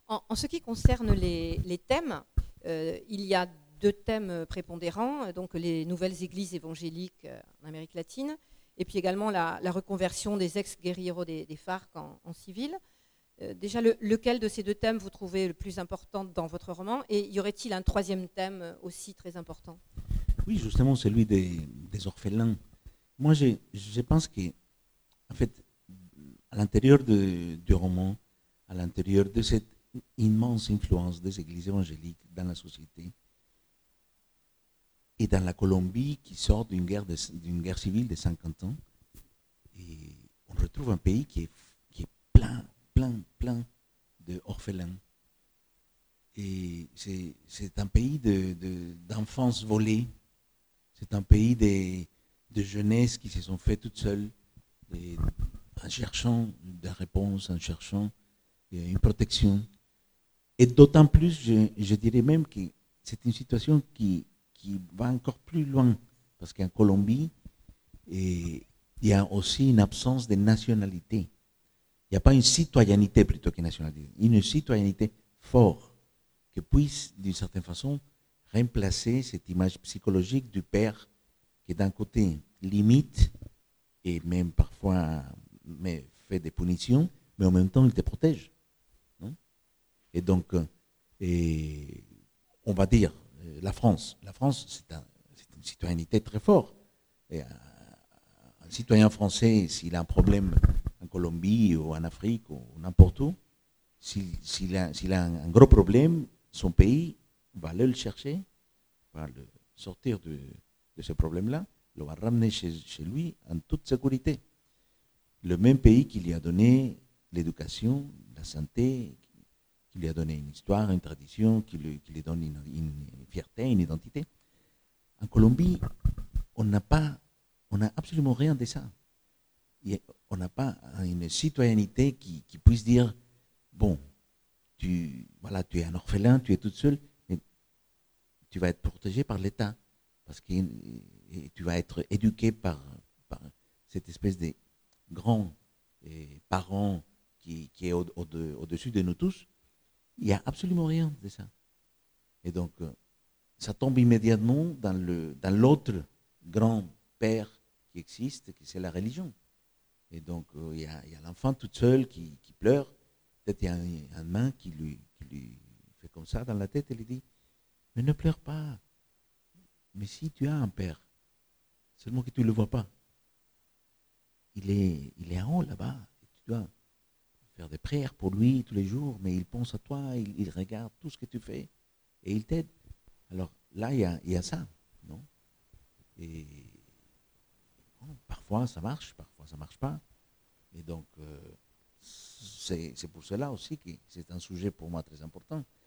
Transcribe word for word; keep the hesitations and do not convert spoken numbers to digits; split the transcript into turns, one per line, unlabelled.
En, en ce qui concerne les, les thèmes, euh, il y a deux thèmes prépondérants, donc les nouvelles églises évangéliques euh, en Amérique latine, et puis également la, la reconversion des ex-guerrilleros des, des FARC en, en civil. Euh, déjà, le, lequel de ces deux thèmes vous trouvez le plus important dans votre roman? Et y aurait-il un troisième thème aussi très important?
Oui, justement, celui des, des orphelins. Moi, je, je pense que, en fait, à l'intérieur de- du roman, à l'intérieur de cette immense influence des églises évangéliques dans la société, et dans la Colombie qui sort d'une guerre, de- d'une guerre civile de cinquante ans, et on retrouve un pays qui est, qui est plein, plein, plein d'orphelins. Et c'est, c'est un pays de, de- d'enfance volée, c'est un pays des, de jeunesse qui se sont fait toutes seules, et en cherchant des réponses, en cherchant euh, une protection. Et d'autant plus, je, je dirais même que c'est une situation qui, qui va encore plus loin, parce qu'en Colombie, et, il y a aussi une absence de nationalité. Il n'y a pas une citoyenneté plutôt qu'une nationalité, une citoyenneté forte qui puisse, d'une certaine façon, remplacer cette image psychologique du père qui, d'un côté, limite et même parfois mais fait des punitions, mais en même temps, il te protège. Non? Et donc, euh, et on va dire, euh, la France. La France, c'est un, c'est une citoyenneté très forte. Et un, un citoyen français, s'il a un problème en Colombie ou en Afrique ou n'importe où, s'il, s'il a, s'il a un, un gros problème, son pays va aller le chercher, va le sortir de, de ce problème-là, le va ramener chez, chez lui en toute sécurité. Le même pays qui lui a donné l'éducation, la santé, qui lui a donné une histoire, une tradition, qui lui, qui lui donne une, une fierté, une identité. En Colombie, on n'a pas, on n'a absolument rien de ça. Et on n'a pas une citoyenneté qui, qui puisse dire, bon, tu, voilà, tu es un orphelin, tu es toute seule, mais tu vas être protégé par l'État, parce que et tu vas être éduqué par, par cette espèce de grands eh, parents qui, qui est au, au, de, au-dessus de nous tous. Il n'y a absolument rien de ça. Et donc, euh, ça tombe immédiatement dans, le, dans l'autre grand père qui existe, qui c'est la religion. Et donc, euh, il y, a, y a l'enfant toute seule qui, qui pleure. Peut-être il y a un, un main qui lui, qui lui fait comme ça dans la tête et lui dit, mais ne pleure pas. Mais si tu as un père, seulement que tu ne le vois pas, il est, il est en haut là-bas. Et tu dois faire des prières pour lui tous les jours, mais il pense à toi, il, il regarde tout ce que tu fais et il t'aide. Alors là, il y a, il y a ça, non? Et bon, parfois ça marche, parfois ça marche pas. Et donc, euh, c'est, c'est pour cela aussi que c'est un sujet pour moi très important.